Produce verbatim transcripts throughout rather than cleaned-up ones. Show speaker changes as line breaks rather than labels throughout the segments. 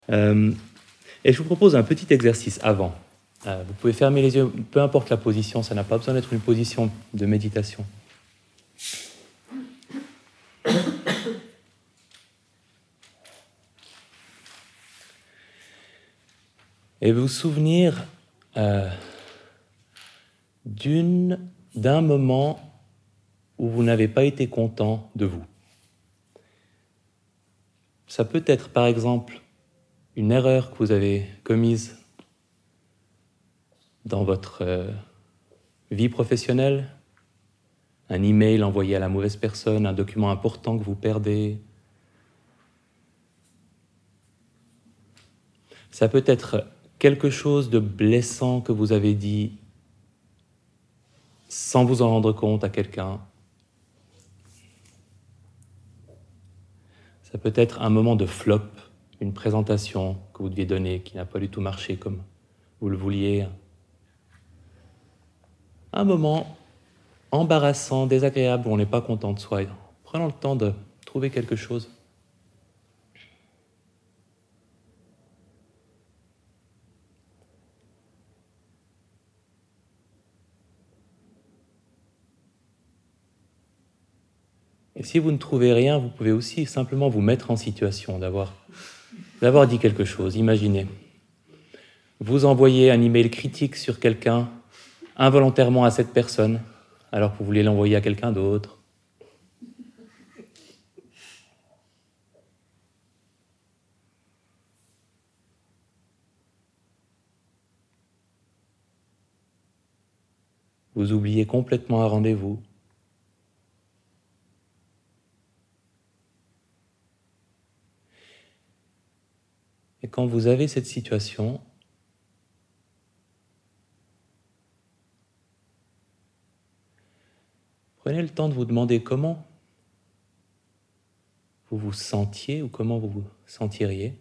Euh, et je vous propose un petit exercice avant. Euh, vous pouvez fermer les yeux, peu importe la position, ça n'a pas besoin d'être une position de méditation. Et vous souvenir euh, d'une, d'un moment où vous n'avez pas été content de vous. Ça peut être par exemple une erreur que vous avez commise dans votre euh, vie professionnelle, un email envoyé à la mauvaise personne, un document important que vous perdez. Ça peut être quelque chose de blessant que vous avez dit sans vous en rendre compte à quelqu'un. Ça peut être un moment de flop, une présentation que vous deviez donner qui n'a pas du tout marché comme vous le vouliez. Un moment embarrassant, désagréable, où on n'est pas content de soi. Prenons le temps de trouver quelque chose. Et si vous ne trouvez rien, vous pouvez aussi simplement vous mettre en situation d'avoir, d'avoir dit quelque chose. Imaginez, vous envoyez un email critique sur quelqu'un, involontairement à cette personne, alors que vous voulez l'envoyer à quelqu'un d'autre. Vous oubliez complètement un rendez-vous. Et quand vous avez cette situation, prenez le temps de vous demander comment vous vous sentiez ou comment vous vous sentiriez.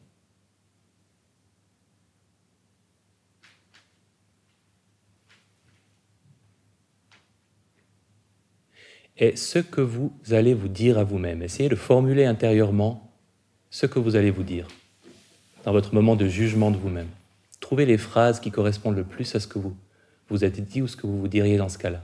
Et ce que vous allez vous dire à vous-même. Essayez de formuler intérieurement ce que vous allez vous dire dans votre moment de jugement de vous-même. Trouvez les phrases qui correspondent le plus à ce que vous vous êtes dit ou ce que vous vous diriez dans ce cas-là.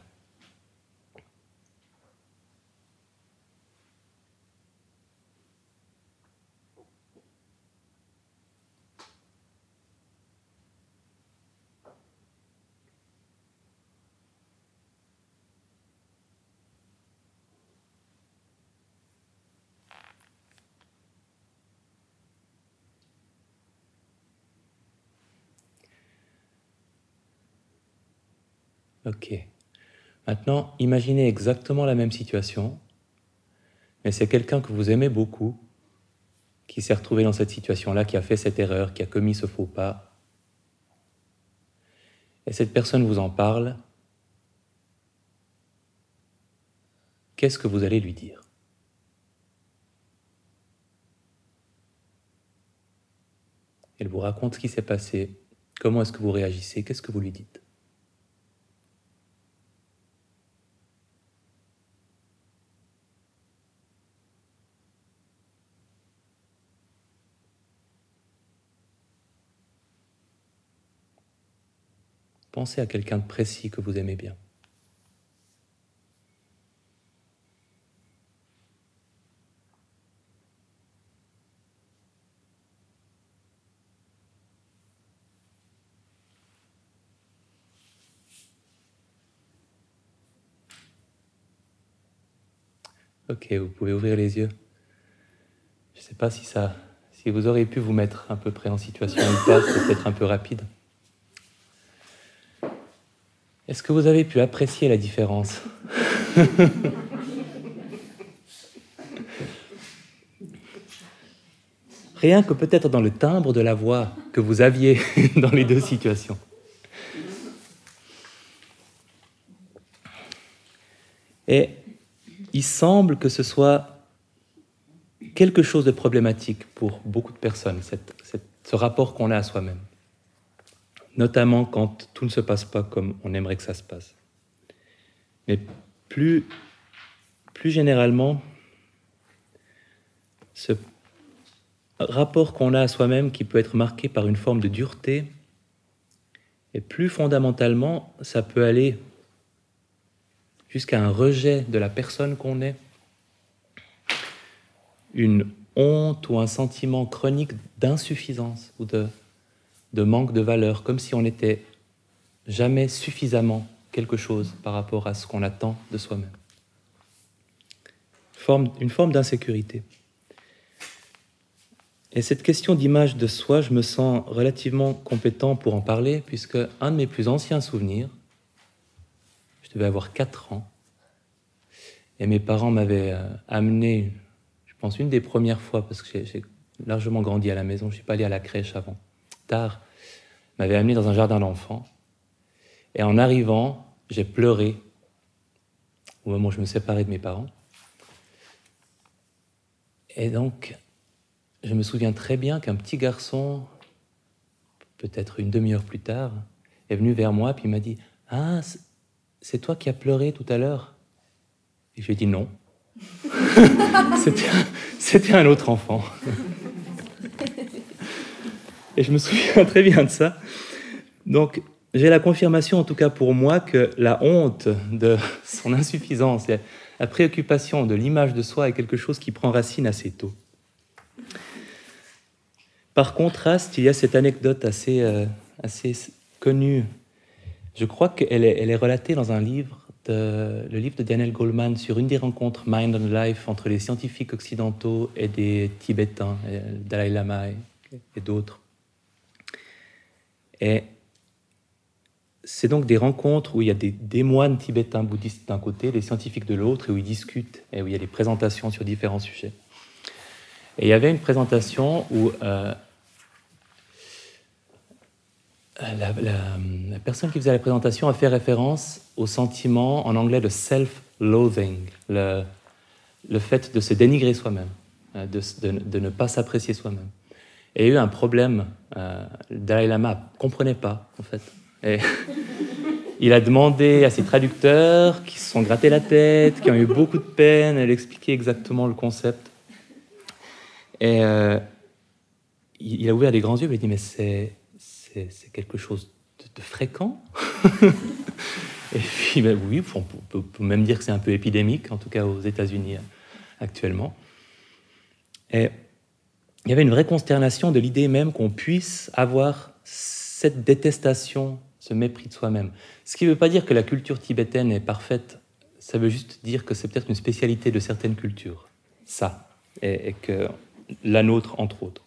Ok. Maintenant, imaginez exactement la même situation, mais c'est quelqu'un que vous aimez beaucoup qui s'est retrouvé dans cette situation-là, qui a fait cette erreur, qui a commis ce faux pas. Et cette personne vous en parle. Qu'est-ce que vous allez lui dire ? Elle vous raconte ce qui s'est passé. Comment est-ce que vous réagissez ? Qu'est-ce que vous lui dites ? Pensez à quelqu'un de précis que vous aimez bien. Ok, vous pouvez ouvrir les yeux. Je ne sais pas si ça, si vous auriez pu vous mettre à peu près en situation ou pas, c'est peut-être un peu rapide. Est-ce que vous avez pu apprécier la différence ? Rien que peut-être dans le timbre de la voix que vous aviez dans les deux situations. Et il semble que ce soit quelque chose de problématique pour beaucoup de personnes, cette, cette, ce rapport qu'on a à soi-même. Notamment quand tout ne se passe pas comme on aimerait que ça se passe. Mais plus, plus généralement, ce, rapport qu'on a à soi-même qui peut être marqué par une forme de dureté, et plus fondamentalement, ça peut aller jusqu'à un rejet de la personne qu'on est, une honte ou un sentiment chronique d'insuffisance ou de, de manque de valeur, comme si on n'était jamais suffisamment quelque chose par rapport à ce qu'on attend de soi-même. Forme, une forme d'insécurité. Et cette question d'image de soi, je me sens relativement compétent pour en parler, puisque un de mes plus anciens souvenirs, je devais avoir quatre ans, et mes parents m'avaient euh, amené, je pense une des premières fois, parce que j'ai, j'ai largement grandi à la maison, je ne suis pas allé à la crèche avant, tard, m'avaient amené dans un jardin d'enfants, et en arrivant, j'ai pleuré au moment où je me séparais de mes parents. Et donc, je me souviens très bien qu'un petit garçon, peut-être une demi-heure plus tard, est venu vers moi puis il m'a dit « Ah, c'est toi qui as pleuré tout à l'heure ?» Et je lui ai dit « Non. » c'était, un, c'était un autre enfant. Et je me souviens très bien de ça. Donc, j'ai la confirmation, en tout cas pour moi, que la honte de son insuffisance, la préoccupation de l'image de soi est quelque chose qui prend racine assez tôt. Par contraste, il y a cette anecdote assez, euh, assez connue. Je crois qu'elle est, elle est relatée dans un livre, de, le livre de Daniel Goleman sur une des rencontres Mind and Life entre les scientifiques occidentaux et des Tibétains, et le Dalai Lama et, et d'autres. Et c'est donc des rencontres où il y a des, des moines tibétains bouddhistes d'un côté, des scientifiques de l'autre, et où ils discutent, et où il y a des présentations sur différents sujets. Et il y avait une présentation où euh, la, la, la personne qui faisait la présentation a fait référence au sentiment en anglais de self-loathing, le, le fait de se dénigrer soi-même, de, de, de ne pas s'apprécier soi-même. Et il y a eu un problème, euh, le Dalai Lama ne comprenait pas, en fait. Et il a demandé à ses traducteurs qui se sont grattés la tête, qui ont eu beaucoup de peine à lui expliquer exactement le concept. Et euh, il a ouvert les grands yeux et il a dit « Mais c'est, c'est, c'est quelque chose de, de fréquent ?» Et puis, ben oui, on peut, on peut même dire que c'est un peu épidémique, en tout cas aux États-Unis actuellement. Et il y avait une vraie consternation de l'idée même qu'on puisse avoir cette détestation, ce mépris de soi-même. Ce qui ne veut pas dire que la culture tibétaine est parfaite, ça veut juste dire que c'est peut-être une spécialité de certaines cultures, ça, et, et que la nôtre, entre autres.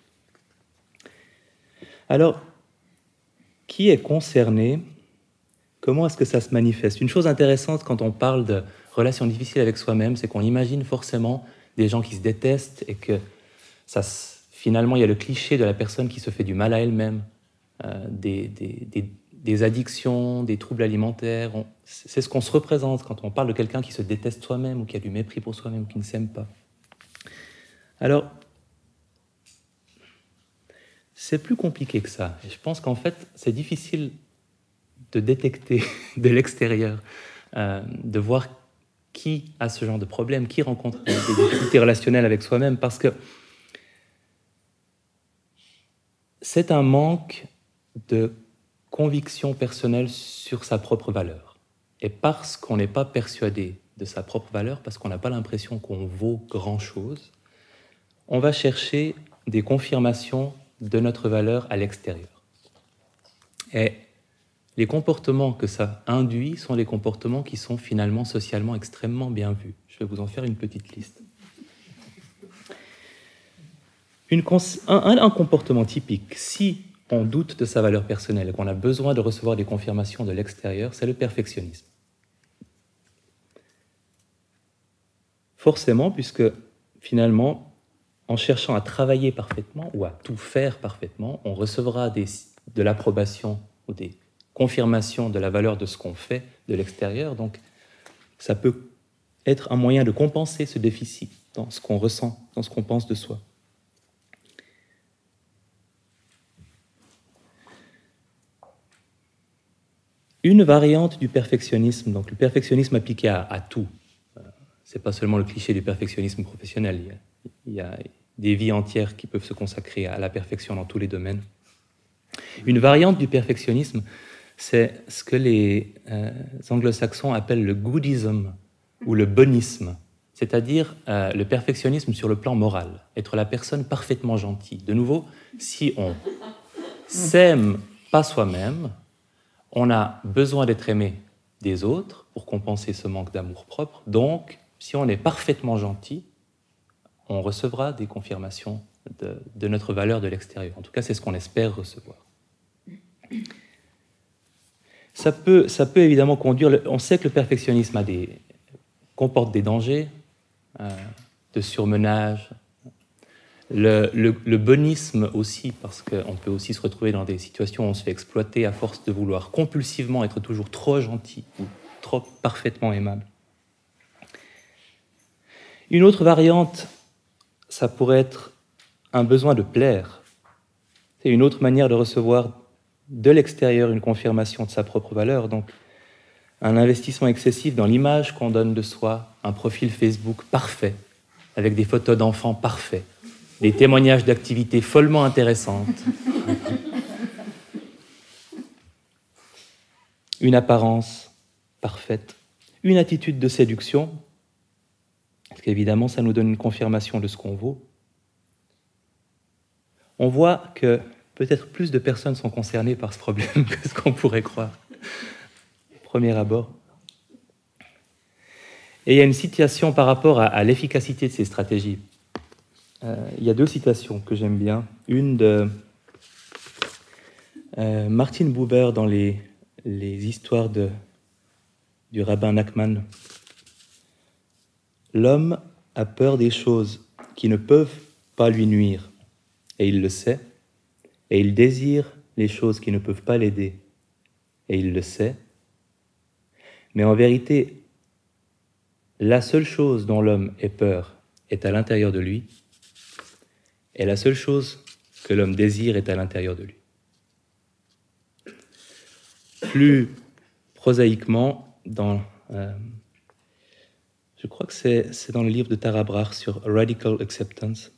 Alors, qui est concerné ? Comment est-ce que ça se manifeste ? Une chose intéressante quand on parle de relations difficiles avec soi-même, c'est qu'on imagine forcément des gens qui se détestent et que ça, finalement, il y a le cliché de la personne qui se fait du mal à elle-même, euh, des, des, des, des addictions, des troubles alimentaires. On, c'est ce qu'on se représente quand on parle de quelqu'un qui se déteste soi-même ou qui a du mépris pour soi-même ou qui ne s'aime pas. Alors, c'est plus compliqué que ça. Et je pense qu'en fait, c'est difficile de détecter de l'extérieur, euh, de voir qui a ce genre de problème, qui rencontre des difficultés relationnelles avec soi-même, parce que c'est un manque de conviction personnelle sur sa propre valeur. Et parce qu'on n'est pas persuadé de sa propre valeur, parce qu'on n'a pas l'impression qu'on vaut grand-chose, on va chercher des confirmations de notre valeur à l'extérieur. Et les comportements que ça induit sont les comportements qui sont finalement socialement extrêmement bien vus. Je vais vous en faire une petite liste. Une cons- un, un comportement typique, si on doute de sa valeur personnelle et qu'on a besoin de recevoir des confirmations de l'extérieur, c'est le perfectionnisme. Forcément, puisque finalement, en cherchant à travailler parfaitement ou à tout faire parfaitement, on recevra des, de l'approbation ou des confirmation de la valeur de ce qu'on fait de l'extérieur, donc ça peut être un moyen de compenser ce déficit dans ce qu'on ressent, dans ce qu'on pense de soi. Une variante du perfectionnisme, donc le perfectionnisme appliqué à, à tout, c'est pas seulement le cliché du perfectionnisme professionnel, il y a, il y a des vies entières qui peuvent se consacrer à la perfection dans tous les domaines. Une variante du perfectionnisme, c'est ce que les euh, anglo-saxons appellent le goodism ou le bonisme, c'est-à-dire euh, le perfectionnisme sur le plan moral, être la personne parfaitement gentille. De nouveau, si on s'aime pas soi-même, on a besoin d'être aimé des autres pour compenser ce manque d'amour-propre. Donc, si on est parfaitement gentil, on recevra des confirmations de, de notre valeur de l'extérieur. En tout cas, c'est ce qu'on espère recevoir. Ça peut, ça peut évidemment conduire... On sait que le perfectionnisme a des, comporte des dangers, euh, de surmenage, le, le, le bonisme aussi, parce qu'on peut aussi se retrouver dans des situations où on se fait exploiter à force de vouloir compulsivement être toujours trop gentil ou trop parfaitement aimable. Une autre variante, ça pourrait être un besoin de plaire. C'est une autre manière de recevoir de l'extérieur une confirmation de sa propre valeur. Donc, un investissement excessif dans l'image qu'on donne de soi, un profil Facebook parfait, avec des photos d'enfants parfaits, des témoignages d'activités follement intéressantes, une apparence parfaite, une attitude de séduction, parce qu'évidemment, ça nous donne une confirmation de ce qu'on vaut. On voit que peut-être plus de personnes sont concernées par ce problème que ce qu'on pourrait croire, au premier abord. Et il y a une citation par rapport à, à l'efficacité de ces stratégies. Euh, il y a deux citations que j'aime bien. Une de euh, Martin Buber dans les, les histoires de, du rabbin Nachman. L'homme a peur des choses qui ne peuvent pas lui nuire, et il le sait, et il désire les choses qui ne peuvent pas l'aider, et il le sait. Mais en vérité, la seule chose dont l'homme ait peur est à l'intérieur de lui, et la seule chose que l'homme désire est à l'intérieur de lui. Plus prosaïquement, dans, euh, je crois que c'est, c'est dans le livre de Tara Brach sur Radical Acceptance,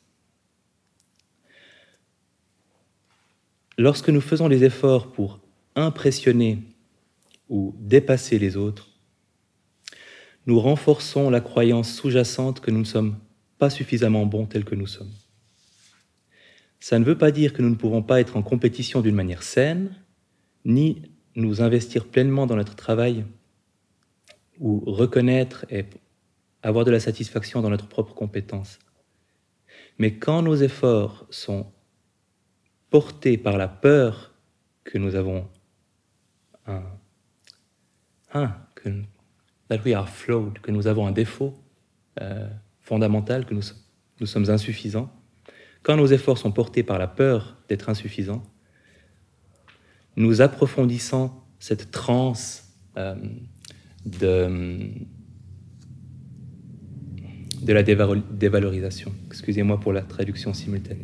lorsque nous faisons des efforts pour impressionner ou dépasser les autres, nous renforçons la croyance sous-jacente que nous ne sommes pas suffisamment bons tels que nous sommes. Ça ne veut pas dire que nous ne pouvons pas être en compétition d'une manière saine, ni nous investir pleinement dans notre travail, ou reconnaître et avoir de la satisfaction dans notre propre compétence. Mais quand nos efforts sont portés par la peur que nous avons un, un que, that we are flawed, que nous avons un défaut euh, fondamental, que nous, nous sommes insuffisants, quand nos efforts sont portés par la peur d'être insuffisants, nous approfondissons cette transe euh, de, de la dévalorisation. Excusez-moi pour la traduction simultanée.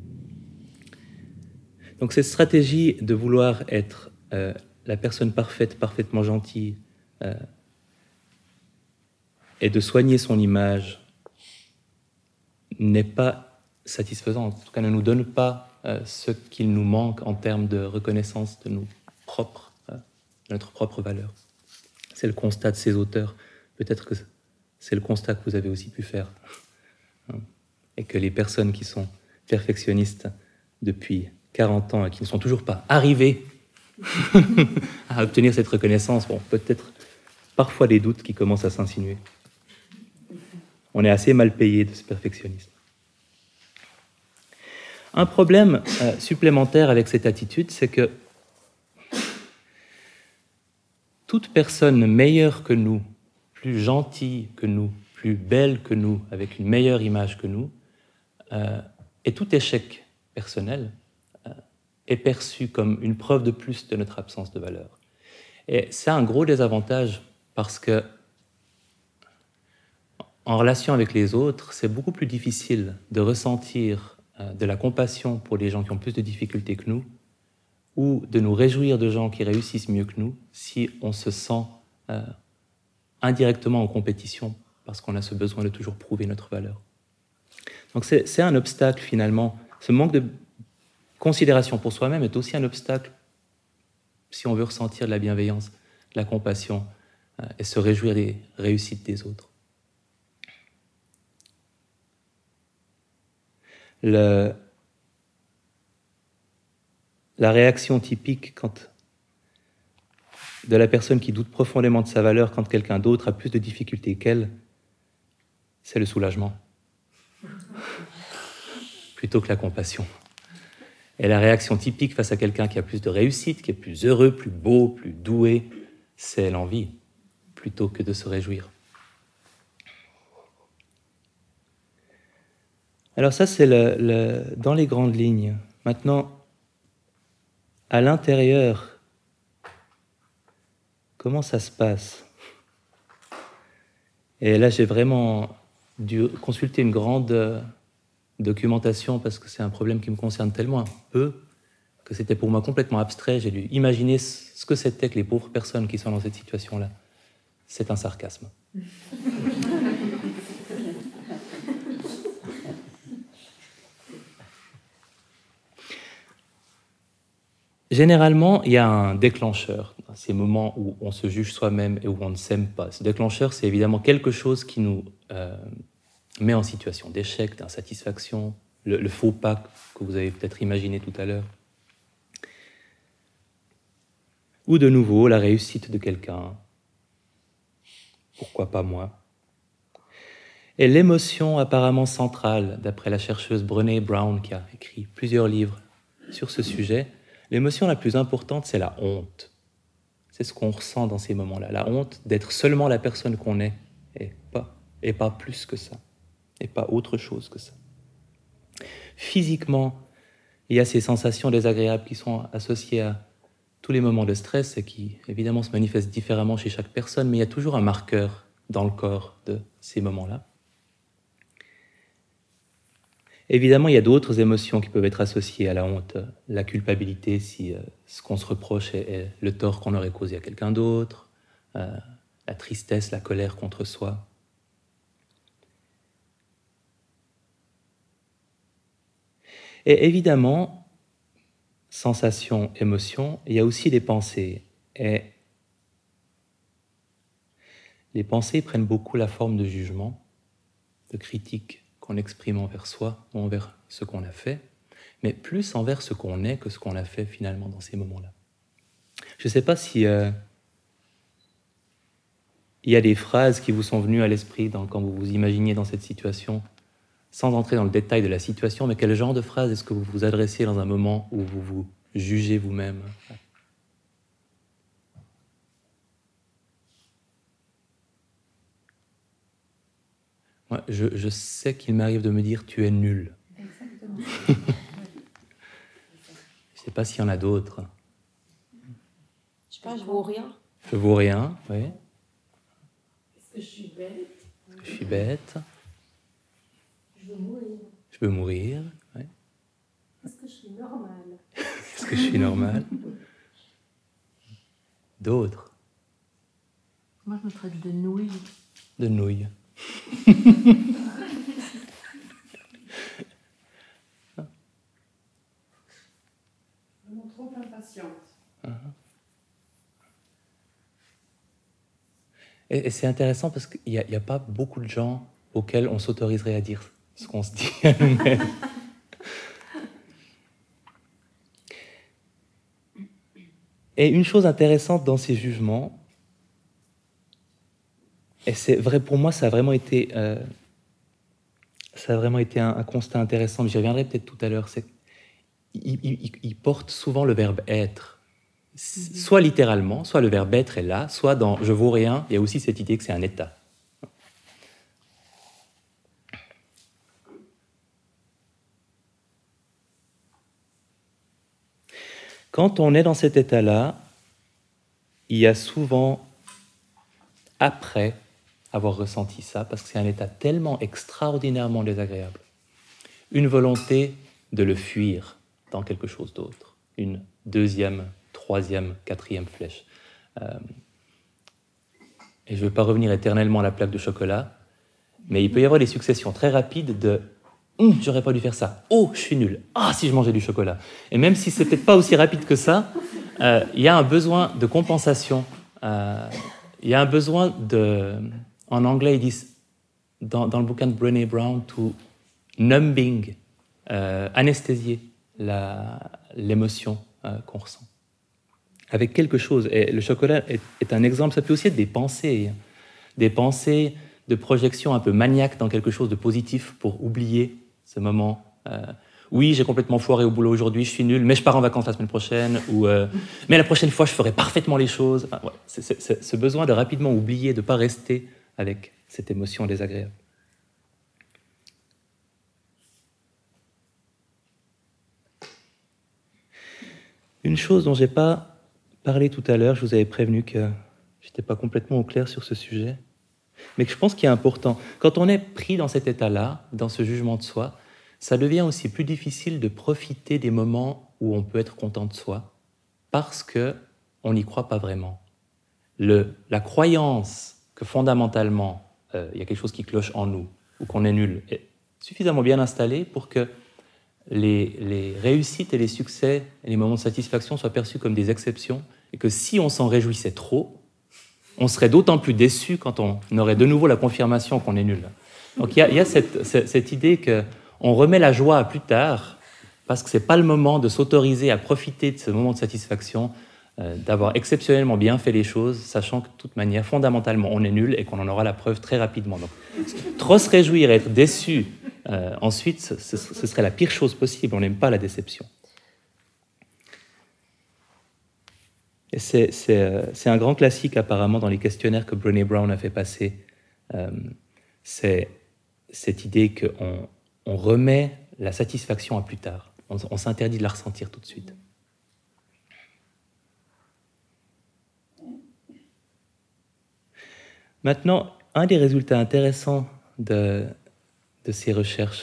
Donc cette stratégie de vouloir être euh, la personne parfaite, parfaitement gentille, euh, et de soigner son image n'est pas satisfaisante, en tout cas ne nous donne pas euh, ce qu'il nous manque en termes de reconnaissance de, nos propres, euh, de notre propre valeur. C'est le constat de ces auteurs. Peut-être que c'est le constat que vous avez aussi pu faire. Et que les personnes qui sont perfectionnistes depuis quarante ans et qui ne sont toujours pas arrivées à obtenir cette reconnaissance, bon, peut-être parfois des doutes qui commencent à s'insinuer. On est assez mal payé de ce perfectionnisme. Un problème euh, supplémentaire avec cette attitude, c'est que toute personne meilleure que nous, plus gentille que nous, plus belle que nous, avec une meilleure image que nous, euh, et tout échec personnel euh, est perçu comme une preuve de plus de notre absence de valeur. Et c'est un gros désavantage parce que en relation avec les autres, c'est beaucoup plus difficile de ressentir euh, de la compassion pour les gens qui ont plus de difficultés que nous, ou de nous réjouir de gens qui réussissent mieux que nous, si on se sent euh, indirectement en compétition, parce qu'on a ce besoin de toujours prouver notre valeur. Donc c'est, c'est un obstacle finalement. Ce manque de considération pour soi-même est aussi un obstacle si on veut ressentir de la bienveillance, de la compassion euh, et se réjouir des réussites des autres. Le, la réaction typique quand, de la personne qui doute profondément de sa valeur quand quelqu'un d'autre a plus de difficultés qu'elle, c'est le soulagement, plutôt que la compassion. Et la réaction typique face à quelqu'un qui a plus de réussite, qui est plus heureux, plus beau, plus doué, c'est l'envie, plutôt que de se réjouir. Alors ça, c'est le, le, dans les grandes lignes. Maintenant, à l'intérieur, comment ça se passe? Et là, j'ai vraiment dû consulter une grande documentation parce que c'est un problème qui me concerne tellement peu que c'était pour moi complètement abstrait. J'ai dû imaginer ce que c'était que les pauvres personnes qui sont dans cette situation-là. C'est un sarcasme. Généralement, il y a un déclencheur dans ces moments où on se juge soi-même et où on ne s'aime pas. Ce déclencheur, c'est évidemment quelque chose qui nous euh, met en situation d'échec, d'insatisfaction, le, le faux pas que vous avez peut-être imaginé tout à l'heure. Ou de nouveau, la réussite de quelqu'un. Pourquoi pas moi? Et l'émotion apparemment centrale, d'après la chercheuse Brené Brown, qui a écrit plusieurs livres sur ce sujet, l'émotion la plus importante, c'est la honte. C'est ce qu'on ressent dans ces moments-là. La honte d'être seulement la personne qu'on est, et pas, et pas plus que ça, et pas autre chose que ça. Physiquement, il y a ces sensations désagréables qui sont associées à tous les moments de stress et qui, évidemment, se manifestent différemment chez chaque personne, mais il y a toujours un marqueur dans le corps de ces moments-là. Évidemment, il y a d'autres émotions qui peuvent être associées à la honte. La culpabilité, si euh, ce qu'on se reproche est, est le tort qu'on aurait causé à quelqu'un d'autre, euh, la tristesse, la colère contre soi. Et évidemment, sensation, émotion, il y a aussi des pensées. Et les pensées prennent beaucoup la forme de jugement, de critique qu'on exprime envers soi ou envers ce qu'on a fait, mais plus envers ce qu'on est que ce qu'on a fait finalement dans ces moments-là. Je ne sais pas si euh, il y a des phrases qui vous sont venues à l'esprit dans, quand vous vous imaginiez dans cette situation, sans entrer dans le détail de la situation, mais quel genre de phrases est-ce que vous vous adressez dans un moment où vous vous jugez vous-même ? Moi, je, je sais qu'il m'arrive de me dire « tu es nul ». Exactement. Je ne sais pas s'il y en a d'autres.
Je sais pas, je vaux rien.
Je vaux rien, oui.
Est-ce que je suis bête ?
Est-ce que je suis bête ?
Je veux mourir.
Je veux mourir, oui.
Est-ce que je suis normale ?
Est-ce que je suis normale ? D'autres ?
Moi, je me traite de nouille.
De nouille.
Je me trouve impatiente.
Uh-huh. Et, et c'est intéressant parce qu'il n'y a, a pas beaucoup de gens auxquels on s'autoriserait à dire ce qu'on se dit à nous-mêmes. Et une chose intéressante dans ces jugements, et c'est vrai pour moi, ça a vraiment été, euh, ça a vraiment été un, un constat intéressant, mais j'y reviendrai peut-être tout à l'heure, c'est qu'il il, il porte souvent le verbe être. Soit littéralement, soit le verbe être est là, soit dans « je vaux rien », il y a aussi cette idée que c'est un état. Quand on est dans cet état-là, il y a souvent, après avoir ressenti ça, parce que c'est un état tellement extraordinairement désagréable, une volonté de le fuir dans quelque chose d'autre, une deuxième, troisième, quatrième flèche. Euh, et je ne veux pas revenir éternellement à la plaque de chocolat, mais il peut y avoir des successions très rapides de hum, j'aurais pas dû faire ça. Oh, je suis nul. Ah, si je mangeais du chocolat. Et même si c'est peut-être pas aussi rapide que ça, euh, il y a un besoin de compensation. Euh, il y a un besoin de, en anglais ils disent dans, dans le bouquin de Brené Brown, to numbing, euh, anesthésier la, l'émotion euh, qu'on ressent avec quelque chose. Et le chocolat est, est un exemple. Ça peut aussi être des pensées, des pensées de projection un peu maniaque dans quelque chose de positif pour oublier ce moment. Euh, oui, j'ai complètement foiré au boulot aujourd'hui, je suis nul, mais je pars en vacances la semaine prochaine. Ou euh, mais la prochaine fois, je ferai parfaitement les choses. Enfin, ouais, c'est, c'est, c'est ce besoin de rapidement oublier, de ne pas rester avec cette émotion désagréable. Une chose dont je n'ai pas parlé tout à l'heure, je vous avais prévenu que je n'étais pas complètement au clair sur ce sujet, mais que je pense qu'il est important. Quand on est pris dans cet état-là, dans ce jugement de soi, ça devient aussi plus difficile de profiter des moments où on peut être content de soi, parce qu'on n'y croit pas vraiment. Le, la croyance que fondamentalement, euh, il y a quelque chose qui cloche en nous, ou qu'on est nul, est suffisamment bien installée pour que les, les réussites et les succès et les moments de satisfaction soient perçus comme des exceptions, et que si on s'en réjouissait trop, on serait d'autant plus déçu quand on aurait de nouveau la confirmation qu'on est nul. Donc il y a, il y a cette, cette, cette idée qu'on remet la joie à plus tard, parce que ce n'est pas le moment de s'autoriser à profiter de ce moment de satisfaction, euh, d'avoir exceptionnellement bien fait les choses, sachant que de toute manière, fondamentalement, on est nul et qu'on en aura la preuve très rapidement. Donc, trop se réjouir et être déçu, euh, ensuite, ce, ce, ce serait la pire chose possible. On n'aime pas la déception. Et c'est, c'est, c'est un grand classique apparemment dans les questionnaires que Brené Brown a fait passer. Euh, c'est cette idée qu'on on remet la satisfaction à plus tard. On, on s'interdit de la ressentir tout de suite. Maintenant, un des résultats intéressants de, de ces recherches,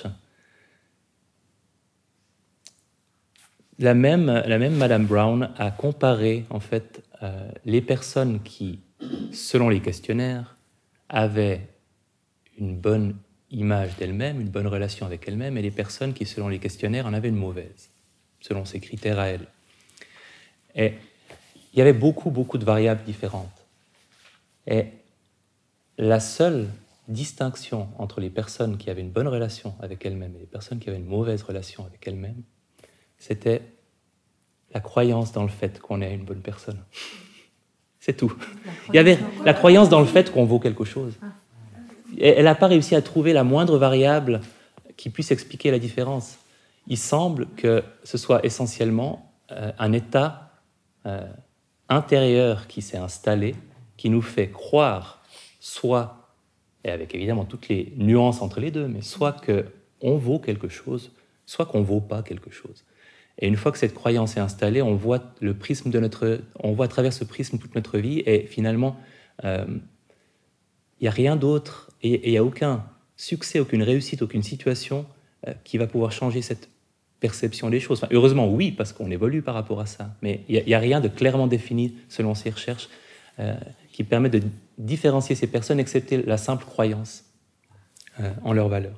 la même, la même Madame Brown a comparé en fait euh, les personnes qui, selon les questionnaires, avaient une bonne image d'elles-mêmes, une bonne relation avec elles-mêmes, et les personnes qui, selon les questionnaires, en avaient une mauvaise, selon ces critères à elles. Et il y avait beaucoup, beaucoup de variables différentes. Et la seule distinction entre les personnes qui avaient une bonne relation avec elles-mêmes et les personnes qui avaient une mauvaise relation avec elles-mêmes, c'était la croyance dans le fait qu'on est une bonne personne. C'est tout. Il y avait la croyance dans le fait qu'on vaut quelque chose. Et elle n'a pas réussi à trouver la moindre variable qui puisse expliquer la différence. Il semble que ce soit essentiellement euh, un état euh, intérieur qui s'est installé, qui nous fait croire, soit, et avec évidemment toutes les nuances entre les deux, mais soit qu'on vaut quelque chose, soit qu'on ne vaut pas quelque chose. Et une fois que cette croyance est installée, on voit le prisme de notre, on voit à travers ce prisme toute notre vie, et finalement, euh, il n'y a rien d'autre, et il n'y a aucun succès, aucune réussite, aucune situation euh, qui va pouvoir changer cette perception des choses. Enfin, heureusement, oui, parce qu'on évolue par rapport à ça, mais il n'y a, a rien de clairement défini, selon ces recherches, euh, qui permet de différencier ces personnes, excepté la simple croyance euh, en leur valeur.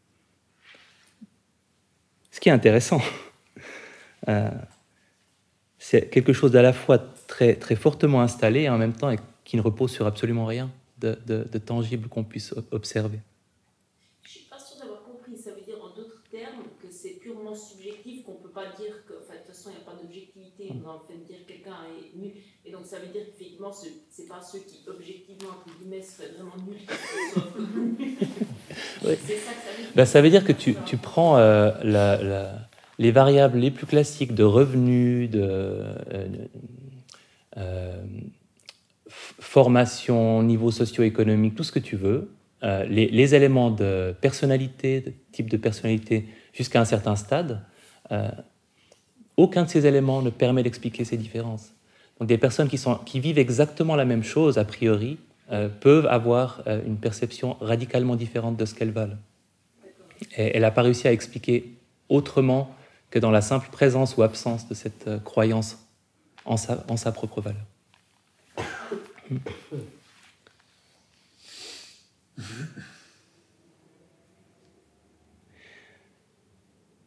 Ce qui est intéressant, euh, c'est quelque chose d'à la fois très, très fortement installé et en même temps qui ne repose sur absolument rien de, de, de tangible qu'on puisse observer.
Je ne suis pas sûre d'avoir compris. Ça veut dire en d'autres termes que c'est purement subjectif, qu'on ne peut pas dire que, enfin, de toute façon, il n'y a pas d'objectivité dans le fait de dire que quelqu'un est nul. Et donc ça veut dire qu'effectivement, ce n'est pas ceux qui, objectivement, entre guillemets, seraient vraiment nuls qui soient nuls.
Oui.
C'est ça que ça veut dire.
Ben, ça veut dire que tu, tu prends euh, la, la, les variables les plus classiques de revenus, de euh, euh, formation, niveau socio-économique, tout ce que tu veux, euh, les, les éléments de personnalité, de type de personnalité, jusqu'à un certain stade, euh, aucun de ces éléments ne permet d'expliquer ces différences. Donc des personnes qui, sont, qui vivent exactement la même chose, a priori, euh, peuvent avoir euh, une perception radicalement différente de ce qu'elles valent. Et elle n'a pas réussi à expliquer autrement que dans la simple présence ou absence de cette euh, croyance en sa, en sa propre valeur. Mmh.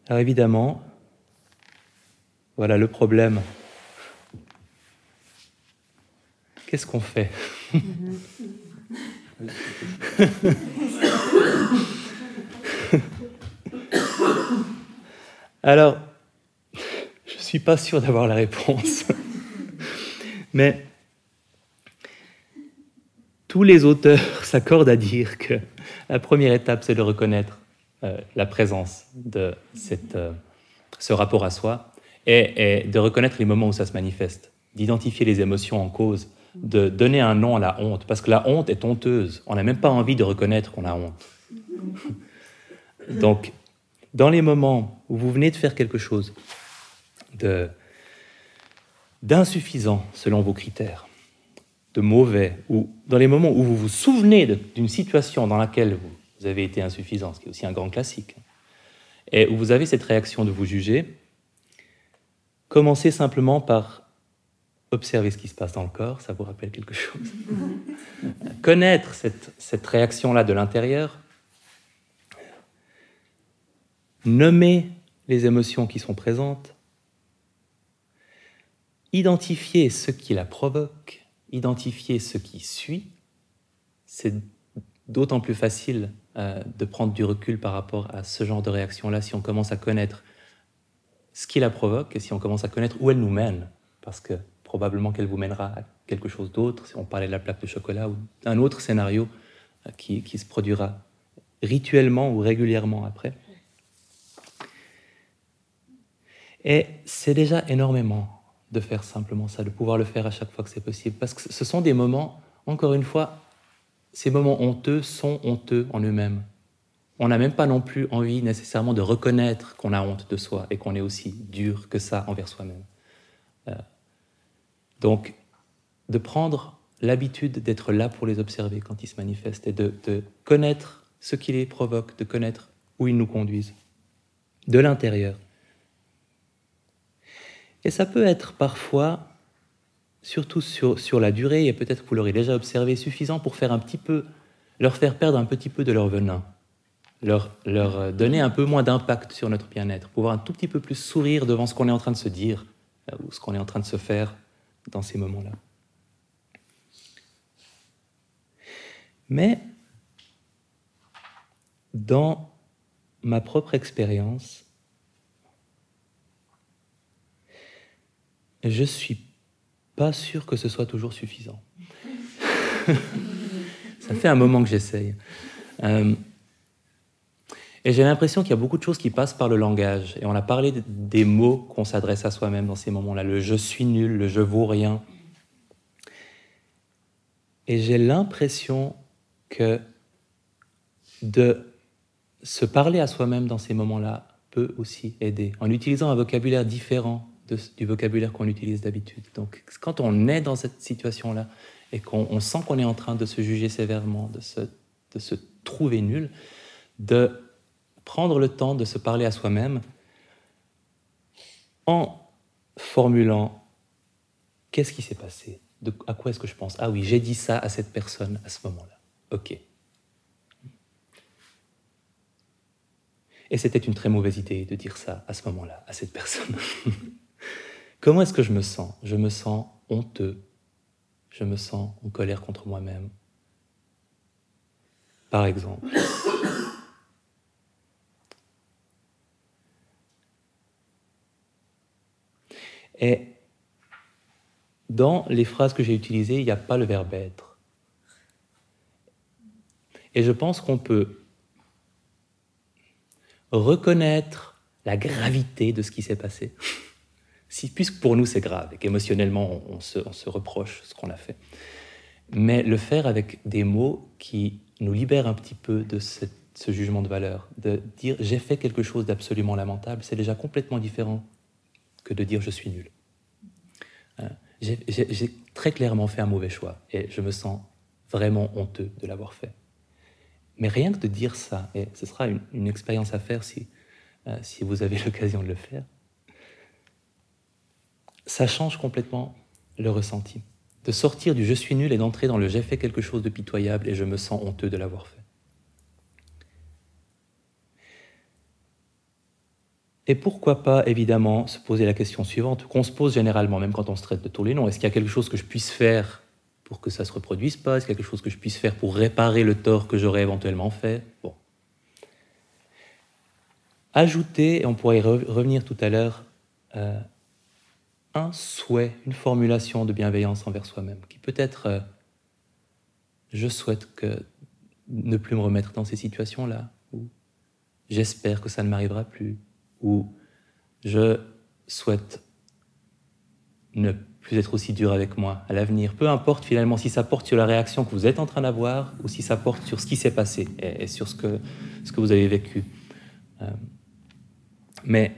Alors évidemment, voilà le problème. Qu'est-ce qu'on fait? Alors, je ne suis pas sûr d'avoir la réponse. Mais tous les auteurs s'accordent à dire que la première étape, c'est de reconnaître euh, la présence de cette, euh, ce rapport à soi et, et de reconnaître les moments où ça se manifeste, d'identifier les émotions en cause, de donner un nom à la honte, parce que la honte est honteuse. On n'a même pas envie de reconnaître qu'on a honte. Donc, dans les moments où vous venez de faire quelque chose de, d'insuffisant selon vos critères, de mauvais, ou dans les moments où vous vous souvenez de, d'une situation dans laquelle vous, vous avez été insuffisant, ce qui est aussi un grand classique, et où vous avez cette réaction de vous juger, commencez simplement par observer ce qui se passe dans le corps, ça vous rappelle quelque chose. Connaître cette, cette réaction-là de l'intérieur, nommer les émotions qui sont présentes, identifier ce qui la provoque, identifier ce qui suit. C'est d'autant plus facile euh, de prendre du recul par rapport à ce genre de réaction-là si on commence à connaître ce qui la provoque et si on commence à connaître où elle nous mène, parce que probablement qu'elle vous mènera à quelque chose d'autre, si on parlait de la plaque de chocolat, ou d'un autre scénario euh, qui, qui se produira rituellement ou régulièrement après. Et c'est déjà énormément de faire simplement ça, de pouvoir le faire à chaque fois que c'est possible. Parce que ce sont des moments, encore une fois, ces moments honteux sont honteux en eux-mêmes. On n'a même pas non plus envie nécessairement de reconnaître qu'on a honte de soi et qu'on est aussi dur que ça envers soi-même. Euh, donc, de prendre l'habitude d'être là pour les observer quand ils se manifestent et de, de connaître ce qui les provoque, de connaître où ils nous conduisent, de l'intérieur. Et ça peut être parfois, surtout sur, sur la durée, et peut-être que vous l'aurez déjà observé, suffisant pour faire un petit peu, leur faire perdre un petit peu de leur venin, leur, leur donner un peu moins d'impact sur notre bien-être, pouvoir un tout petit peu plus sourire devant ce qu'on est en train de se dire, ou ce qu'on est en train de se faire dans ces moments-là. Mais, dans ma propre expérience, je ne suis pas sûr que ce soit toujours suffisant. Ça fait un moment que j'essaye. Euh, et j'ai l'impression qu'il y a beaucoup de choses qui passent par le langage. Et on a parlé des mots qu'on s'adresse à soi-même dans ces moments-là. Le « je suis nul », le « je vaux rien ». Et j'ai l'impression que de se parler à soi-même dans ces moments-là peut aussi aider, en utilisant un vocabulaire différent de, du vocabulaire qu'on utilise d'habitude. Donc, quand on est dans cette situation-là et qu'on on sent qu'on est en train de se juger sévèrement, de se, de se trouver nul, de prendre le temps de se parler à soi-même en formulant « qu'est-ce qui s'est passé ? De, à quoi est-ce que je pense ? Ah oui, j'ai dit ça à cette personne à ce moment-là. Ok. » Et c'était une très mauvaise idée de dire ça à ce moment-là, à cette personne. Comment est-ce que je me sens ? Je me sens honteux. Je me sens en colère contre moi-même. Par exemple. Et dans les phrases que j'ai utilisées, il n'y a pas le verbe être. Et je pense qu'on peut reconnaître la gravité de ce qui s'est passé, si, puisque pour nous c'est grave et qu'émotionnellement on, on, se, on se reproche ce qu'on a fait, mais le faire avec des mots qui nous libèrent un petit peu de cette, ce jugement de valeur, de dire j'ai fait quelque chose d'absolument lamentable, c'est déjà complètement différent que de dire je suis nul. Euh, j'ai, j'ai, j'ai très clairement fait un mauvais choix et je me sens vraiment honteux de l'avoir fait. Mais rien que de dire ça, et ce sera une, une expérience à faire si, euh, si vous avez l'occasion de le faire, ça change complètement le ressenti. De sortir du « je suis nul » et d'entrer dans le « j'ai fait quelque chose de pitoyable et je me sens honteux de l'avoir fait ». Et pourquoi pas, évidemment, se poser la question suivante, qu'on se pose généralement, même quand on se traite de tous les noms. Est-ce qu'il y a quelque chose que je puisse faire pour que ça ne se reproduise pas? Est-ce qu'il y a quelque chose que je puisse faire pour réparer le tort que j'aurais éventuellement fait? Bon. Ajouter, et on pourrait y re- revenir tout à l'heure, euh, un souhait, une formulation de bienveillance envers soi-même, qui peut être euh, « je souhaite que ne plus me remettre dans ces situations-là » ou « j'espère que ça ne m'arrivera plus » ou « je souhaite ne plus être aussi dur avec moi à l'avenir ». Peu importe finalement si ça porte sur la réaction que vous êtes en train d'avoir ou si ça porte sur ce qui s'est passé et, et sur ce que, ce que vous avez vécu. Euh, mais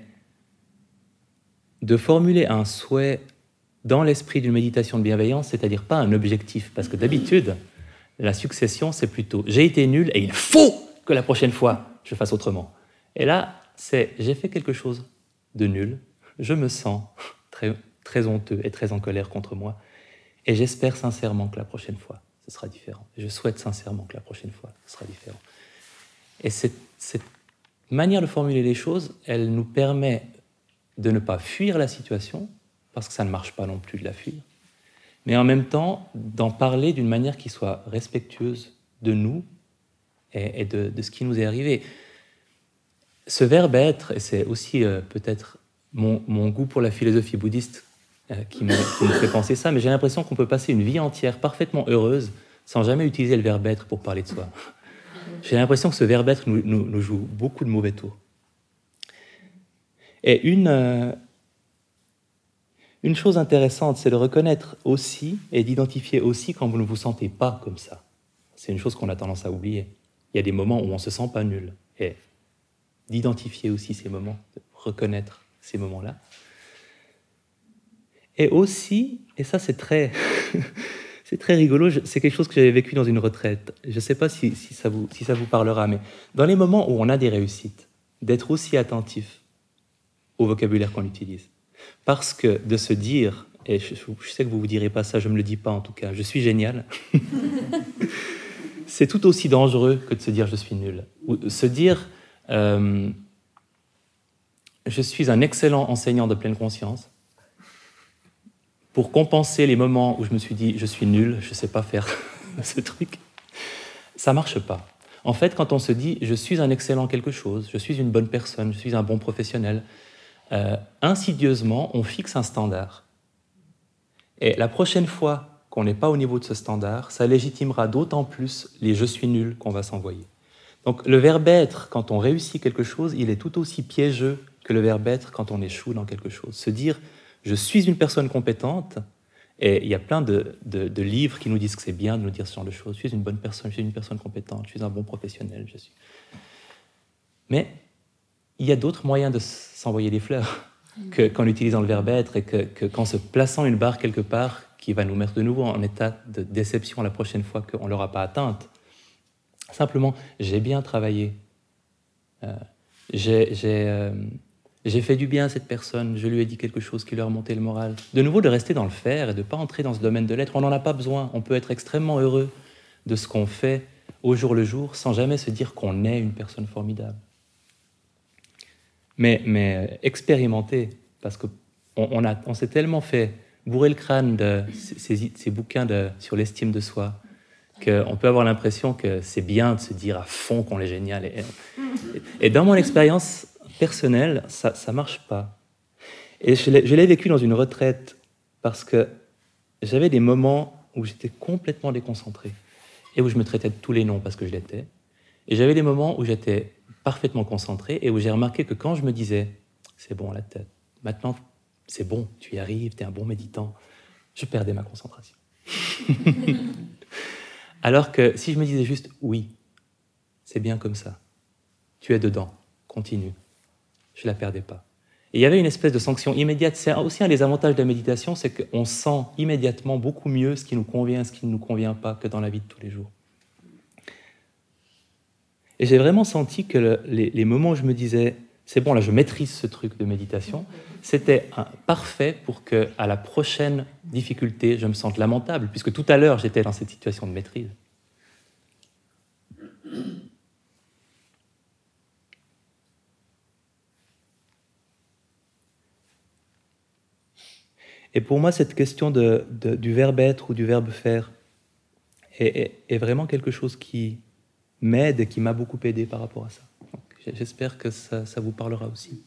de formuler un souhait dans l'esprit d'une méditation de bienveillance, c'est-à-dire pas un objectif, parce que d'habitude, la succession, c'est plutôt « j'ai été nul et il faut que la prochaine fois, je fasse autrement ». Et là, c'est « j'ai fait quelque chose de nul, je me sens très, très honteux et très en colère contre moi, et j'espère sincèrement que la prochaine fois, ce sera différent. Je souhaite sincèrement que la prochaine fois, ce sera différent. » Et cette, cette manière de formuler les choses, elle nous permet de ne pas fuir la situation, parce que ça ne marche pas non plus de la fuir, mais en même temps d'en parler d'une manière qui soit respectueuse de nous et, et de, de ce qui nous est arrivé. Ce verbe être, et c'est aussi euh, peut-être mon, mon goût pour la philosophie bouddhiste euh, qui, me, qui me fait penser ça, mais j'ai l'impression qu'on peut passer une vie entière parfaitement heureuse sans jamais utiliser le verbe être pour parler de soi. J'ai l'impression que ce verbe être nous, nous, nous joue beaucoup de mauvais tours. Et une, euh, une chose intéressante, c'est de reconnaître aussi et d'identifier aussi quand vous ne vous sentez pas comme ça. C'est une chose qu'on a tendance à oublier. Il y a des moments où on ne se sent pas nul. Et d'identifier aussi ces moments, de reconnaître ces moments-là. Et aussi, et ça c'est très, c'est très rigolo, c'est quelque chose que j'avais vécu dans une retraite. Je ne sais pas si, si, ça vous, si ça vous parlera, mais dans les moments où on a des réussites, d'être aussi attentif au vocabulaire qu'on utilise. Parce que de se dire, et je, je sais que vous ne vous direz pas ça, je ne me le dis pas en tout cas, je suis génial, c'est tout aussi dangereux que de se dire je suis nul. Ou se dire euh, je suis un excellent enseignant de pleine conscience, pour compenser les moments où je me suis dit je suis nul, je ne sais pas faire ce truc, ça ne marche pas. En fait, quand on se dit je suis un excellent quelque chose, je suis une bonne personne, je suis un bon professionnel, euh, insidieusement, on fixe un standard. Et la prochaine fois qu'on n'est pas au niveau de ce standard, ça légitimera d'autant plus les « je suis nul » qu'on va s'envoyer. Donc le verbe être, quand on réussit quelque chose, il est tout aussi piégeux que le verbe être quand on échoue dans quelque chose. Se dire « je suis une personne compétente », et il y a plein de, de, de livres qui nous disent que c'est bien de nous dire ce genre de choses. Je suis une bonne personne, je suis une personne compétente, je suis un bon professionnel, je suis... Mais il y a d'autres moyens de s'envoyer des fleurs que, qu'en utilisant le verbe être et que, que, qu'en se plaçant une barre quelque part qui va nous mettre de nouveau en état de déception la prochaine fois qu'on ne l'aura pas atteinte. Simplement, j'ai bien travaillé, euh, j'ai, j'ai, euh, j'ai fait du bien à cette personne, je lui ai dit quelque chose qui lui a remonté le moral. De nouveau, de rester dans le faire et de ne pas entrer dans ce domaine de l'être. On n'en a pas besoin, on peut être extrêmement heureux de ce qu'on fait au jour le jour sans jamais se dire qu'on est une personne formidable. Mais, mais expérimenter, parce qu'on on a, on s'est tellement fait bourrer le crâne de ces, ces bouquins de, sur l'estime de soi, qu'on peut avoir l'impression que c'est bien de se dire à fond qu'on est génial. Et, et dans mon expérience personnelle, ça ne marche pas. Et je l'ai, je l'ai vécu dans une retraite, parce que j'avais des moments où j'étais complètement déconcentré, et où je me traitais de tous les noms parce que je l'étais. Et j'avais des moments où j'étais parfaitement concentré et où j'ai remarqué que quand je me disais « c'est bon la tête, maintenant c'est bon, tu y arrives, tu es un bon méditant », je perdais ma concentration. Alors que si je me disais juste « oui, c'est bien comme ça, tu es dedans, continue », je ne la perdais pas. Et il y avait une espèce de sanction immédiate. C'est aussi un des avantages de la méditation, c'est qu'on sent immédiatement beaucoup mieux ce qui nous convient, ce qui ne nous convient pas que dans la vie de tous les jours. Et j'ai vraiment senti que le, les, les moments où je me disais « c'est bon, là, je maîtrise ce truc de méditation », c'était un, parfait pour qu'à la prochaine difficulté, je me sente lamentable, puisque tout à l'heure, j'étais dans cette situation de maîtrise. Et pour moi, cette question de, de, du verbe être ou du verbe faire est, est, est vraiment quelque chose qui m'aide et qui m'a beaucoup aidé par rapport à ça. Donc, j'espère que ça, ça vous parlera aussi.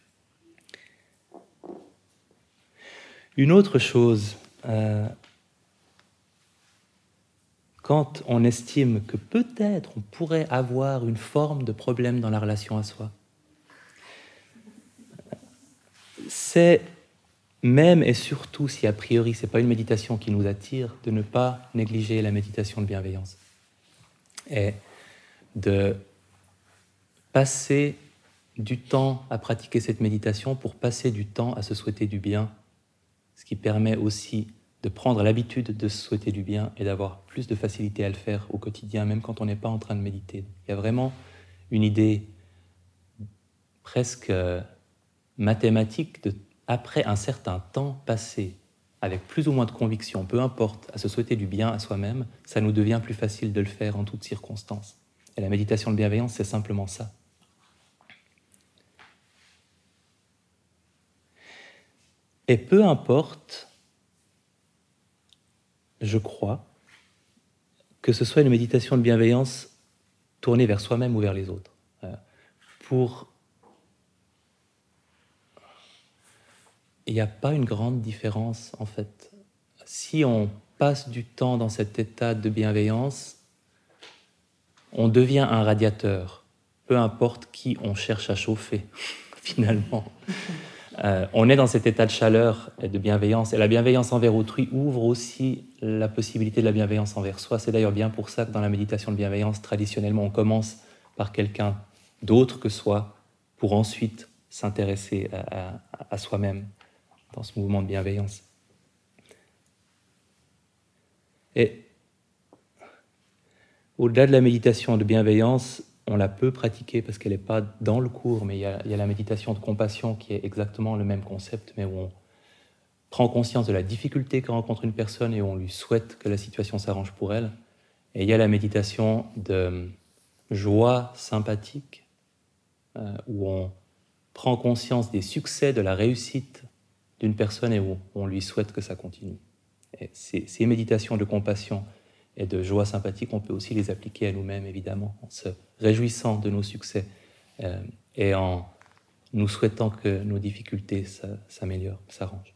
Une autre chose, euh, quand on estime que peut-être on pourrait avoir une forme de problème dans la relation à soi, c'est même et surtout si a priori ce n'est pas une méditation qui nous attire, de ne pas négliger la méditation de bienveillance et de passer du temps à pratiquer cette méditation pour passer du temps à se souhaiter du bien, ce qui permet aussi de prendre l'habitude de se souhaiter du bien et d'avoir plus de facilité à le faire au quotidien, même quand on n'est pas en train de méditer. Il y a vraiment une idée presque mathématique de, après un certain temps passé avec plus ou moins de conviction, peu importe, à se souhaiter du bien à soi-même, ça nous devient plus facile de le faire en toutes circonstances. Et la méditation de bienveillance, c'est simplement ça. Et peu importe, je crois, que ce soit une méditation de bienveillance tournée vers soi-même ou vers les autres. Pour... Il n'y a pas une grande différence, en fait. Si on passe du temps dans cet état de bienveillance, on devient un radiateur, peu importe qui on cherche à chauffer, finalement. Euh, on est dans cet état de chaleur et de bienveillance, et la bienveillance envers autrui ouvre aussi la possibilité de la bienveillance envers soi. C'est d'ailleurs bien pour ça que dans la méditation de bienveillance, traditionnellement, on commence par quelqu'un d'autre que soi, pour ensuite s'intéresser à, à, à soi-même dans ce mouvement de bienveillance. Et au-delà de la méditation de bienveillance, on la peut pratiquer parce qu'elle n'est pas dans le cours, mais il y, a, il y a la méditation de compassion qui est exactement le même concept, mais où on prend conscience de la difficulté que rencontre une personne et où on lui souhaite que la situation s'arrange pour elle. Et il y a la méditation de joie sympathique, euh, où on prend conscience des succès, de la réussite d'une personne et où on lui souhaite que ça continue. Et ces, ces méditations de compassion et de joie sympathique, on peut aussi les appliquer à nous-mêmes, évidemment, en se réjouissant de nos succès euh, et en nous souhaitant que nos difficultés s'améliorent, s'arrangent.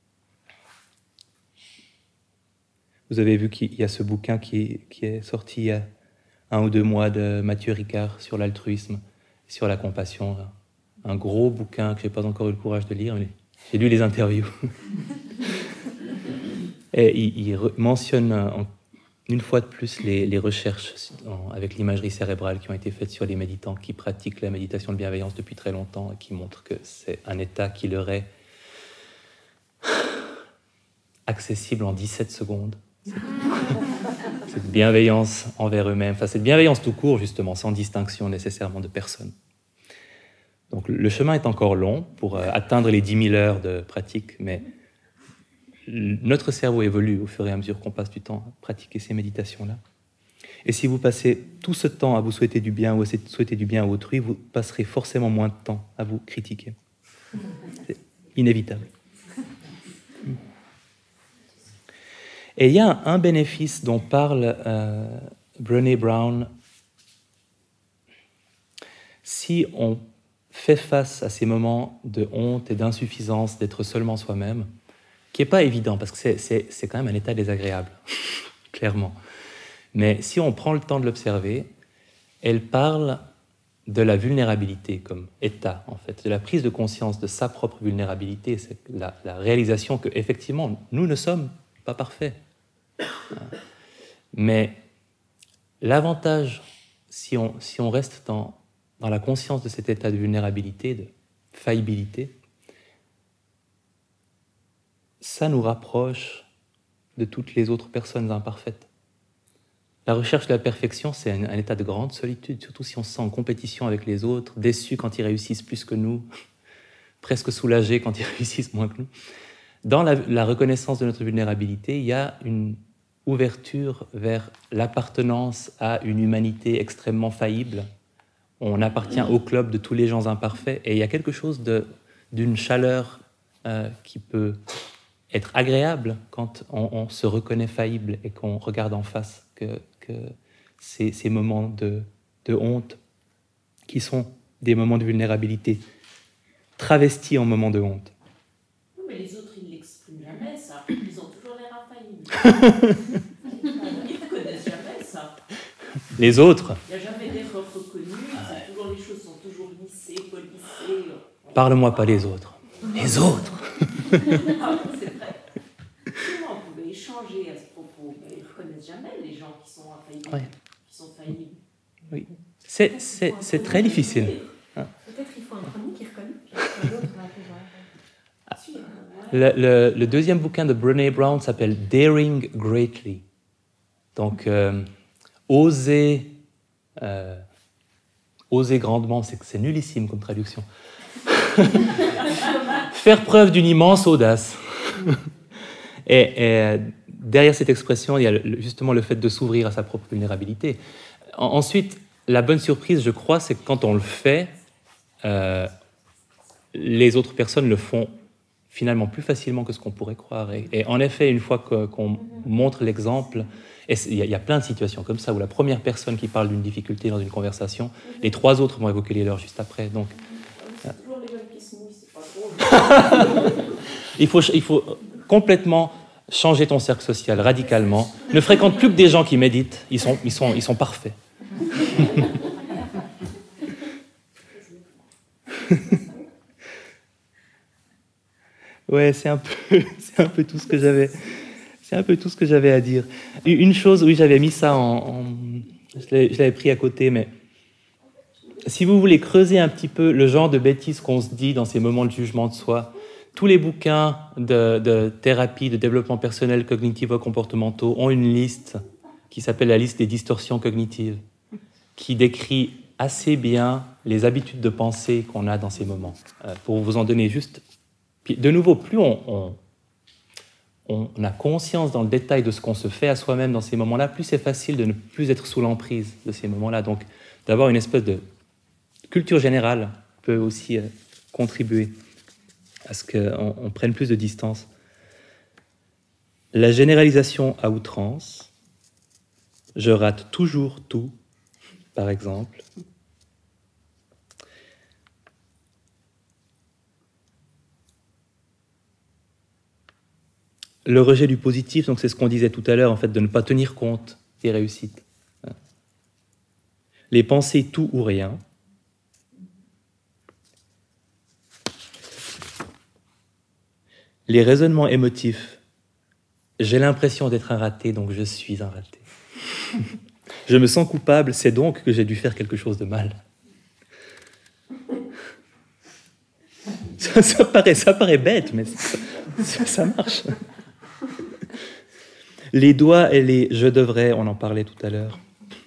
Vous avez vu qu'il y a ce bouquin qui, qui est sorti il y a un ou deux mois de Mathieu Ricard sur l'altruisme, sur la compassion. Un gros bouquin que je n'ai pas encore eu le courage de lire, mais j'ai lu les interviews. Et il, il mentionne en une fois de plus les, les recherches en, avec l'imagerie cérébrale qui ont été faites sur les méditants qui pratiquent la méditation de bienveillance depuis très longtemps et qui montrent que c'est un état qui leur est accessible en dix-sept secondes. Cette bienveillance envers eux-mêmes, enfin cette bienveillance tout court justement, sans distinction nécessairement de personne. Donc le chemin est encore long pour euh, atteindre les dix mille heures de pratique, mais notre cerveau évolue au fur et à mesure qu'on passe du temps à pratiquer ces méditations-là. Et si vous passez tout ce temps à vous souhaiter du bien ou à souhaiter du bien à autrui, vous passerez forcément moins de temps à vous critiquer. C'est inévitable. Et il y a un bénéfice dont parle euh, Brené Brown. Si on fait face à ces moments de honte et d'insuffisance d'être seulement soi-même, qui n'est pas évident, parce que c'est, c'est, c'est quand même un état désagréable, clairement. Mais si on prend le temps de l'observer, elle parle de la vulnérabilité comme état, en fait, de la prise de conscience de sa propre vulnérabilité, c'est la, la réalisation qu'effectivement, nous ne sommes pas parfaits. Mais l'avantage, si on, si on reste dans, dans la conscience de cet état de vulnérabilité, de faillibilité, ça nous rapproche de toutes les autres personnes imparfaites. La recherche de la perfection, c'est un, un état de grande solitude, surtout si on se sent en compétition avec les autres, déçu quand ils réussissent plus que nous, presque soulagé quand ils réussissent moins que nous. Dans la, la reconnaissance de notre vulnérabilité, il y a une ouverture vers l'appartenance à une humanité extrêmement faillible. On appartient au club de tous les gens imparfaits, et il y a quelque chose de, d'une chaleur euh, qui peut être agréable quand on, on se reconnaît faillible et qu'on regarde en face que, que ces, ces moments de, de honte, qui sont des moments de vulnérabilité, travestis en moments de honte.
Oui, mais les autres, ils ne l'expriment jamais, ça. Ils ont toujours l'air infaillibles. Ils ne connaissent jamais ça.
Les autres,
Il n'y a jamais d'erreur reconnue, c'est toujours, les choses sont toujours lissées, polissées.
parle-moi pas des autres. Les autres.
Ah, c'est vrai. Comment on pouvait échanger à ce propos, mais ils ne reconnaissent jamais les gens qui sont infaillibles.
Ouais.
Qui sont faillibles.
Oui. C'est, c'est, c'est très difficile.
Peut-être qu'il faut un premier qui reconnaît, puis l'autre va pouvoir suivre.
Le, le, le deuxième bouquin de Brené Brown s'appelle Daring Greatly. Donc, euh, oser, euh, oser grandement, c'est, c'est nullissime comme traduction. Faire preuve d'une immense audace. et, et derrière cette expression, il y a le, justement le fait de s'ouvrir à sa propre vulnérabilité. En, ensuite, la bonne surprise, je crois, c'est que quand on le fait, euh, les autres personnes le font finalement plus facilement que ce qu'on pourrait croire. Et, et en effet, une fois que, qu'on montre l'exemple, et il y, y a plein de situations comme ça où la première personne qui parle d'une difficulté dans une conversation, les trois autres vont évoquer les leurs juste après. Donc,
c'est toujours les mêmes qui se mouillent, c'est pas drôle.
il faut, il faut complètement changer ton cercle social radicalement. Ne fréquente plus que des gens qui méditent. Ils sont, ils sont, ils sont parfaits. Ouais, c'est un peu, c'est un peu tout ce que j'avais, c'est un peu tout ce que j'avais à dire. Une chose, oui, j'avais mis ça en, en je, l'avais, je l'avais pris à côté, mais si vous voulez creuser un petit peu le genre de bêtises qu'on se dit dans ces moments de jugement de soi, tous les bouquins de, de thérapie, de développement personnel, cognitivo-comportementaux ont une liste qui s'appelle la liste des distorsions cognitives, qui décrit assez bien les habitudes de pensée qu'on a dans ces moments. Euh, pour vous en donner juste... Puis, de nouveau, plus on, on, on a conscience dans le détail de ce qu'on se fait à soi-même dans ces moments-là, plus c'est facile de ne plus être sous l'emprise de ces moments-là. Donc, d'avoir une espèce de culture générale peut aussi euh, contribuer à ce qu'on on prenne plus de distance. La généralisation à outrance, je rate toujours tout, par exemple. Le rejet du positif, donc c'est ce qu'on disait tout à l'heure, en fait, de ne pas tenir compte des réussites. Les pensées tout ou rien. Les raisonnements émotifs. J'ai l'impression d'être un raté, donc je suis un raté. Je me sens coupable, c'est donc que j'ai dû faire quelque chose de mal. Ça, ça, paraît, ça paraît bête, mais ça, ça, ça marche. Les doigts et les « je devrais », on en parlait tout à l'heure.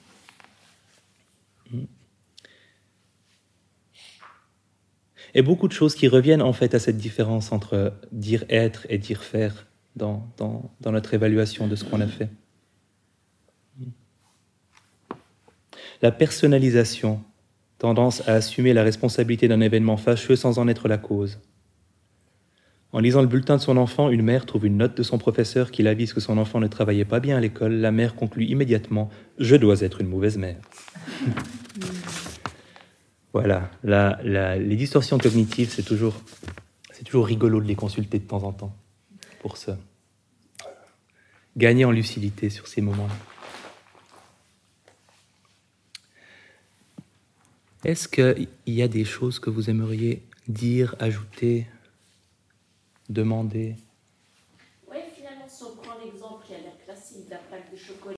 Et beaucoup de choses qui reviennent en fait à cette différence entre dire être et dire faire dans, dans, dans notre évaluation de ce qu'on a fait. La personnalisation, tendance à assumer la responsabilité d'un événement fâcheux sans en être la cause. En lisant le bulletin de son enfant, une mère trouve une note de son professeur qui l'avise que son enfant ne travaillait pas bien à l'école. La mère conclut immédiatement « Je dois être une mauvaise mère ». Voilà, la, la, les distorsions cognitives, c'est toujours, c'est toujours rigolo de les consulter de temps en temps pour se gagner en lucidité sur ces moments-là. Est-ce qu'il y a des choses que vous aimeriez dire, ajouter, demander ?
Oui, finalement, si on prend l'exemple qui a l'air classique de la plaque de chocolat,